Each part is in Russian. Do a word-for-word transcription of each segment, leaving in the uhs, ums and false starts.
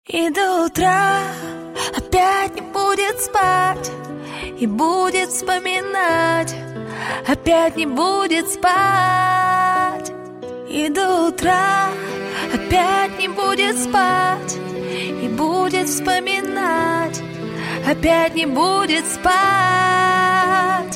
И до утра опять не будет спать, и будет вспоминать, опять не будет спать. И до утра опять не будет спать, и будет вспоминать, опять не будет спать.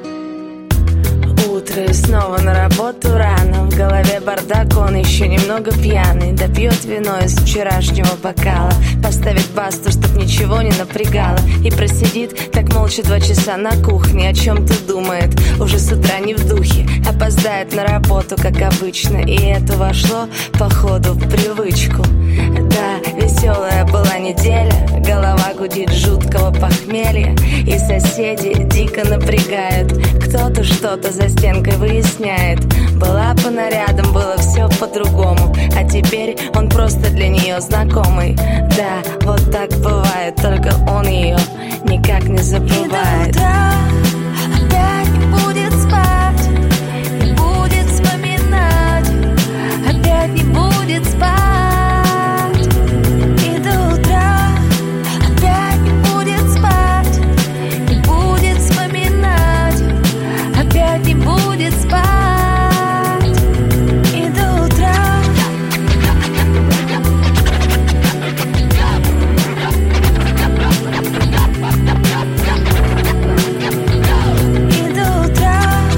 Утро и снова на работу рано. В голове бардак, он еще немного пьяный. Допьет вино из вчерашнего бокала, поставит басту, чтоб ничего не напрягало, и просидит так молча два часа на кухне. О чем-то думает, уже с утра не в духе. Опоздает на работу, как обычно, и это вошло, походу, в привычку. Да, веселая была неделя, голова гудит жуткого похмелья, и соседи дико напрягают. Кто-то что-то за стенкой выясняет. Была по нарядам, было все по-другому, а теперь он просто для нее знакомый. Да, вот так бывает, только он ее никак не забывает. И до утра опять не будет спать, и будет вспоминать, опять не будет спать. И до утра опять не будет спать, и будет вспоминать, опять не будет спать. И до утра. И до утра.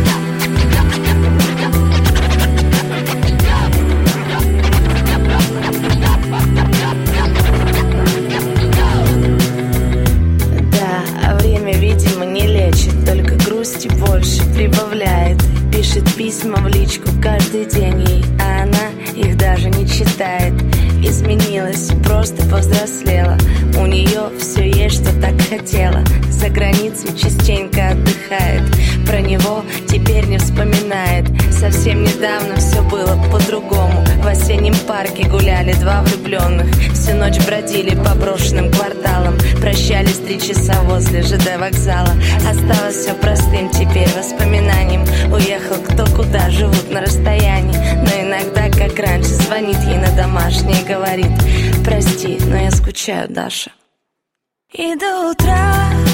Да, а время, видимо, не лечит, только грусти больше прибавляет. Пишет письма в личку каждый день ей, а она их даже не читает. Изменилась, просто повзрослела, у нее все есть, что так хотела. За границей частенько отдыхает, про него теперь не вспоминает. Совсем недавно все было по-другому. В осеннем парке гуляли два влюбленных, всю ночь бродили по брошенным кварталам, прощались три часа возле ЖД вокзала. Осталось все простым теперь воспоминанием. Уехал кто куда, живут на расстоянии, но иногда, как раньше, звонит ей на домашний и говорит: прости, но я скучаю, Даша. И до утра.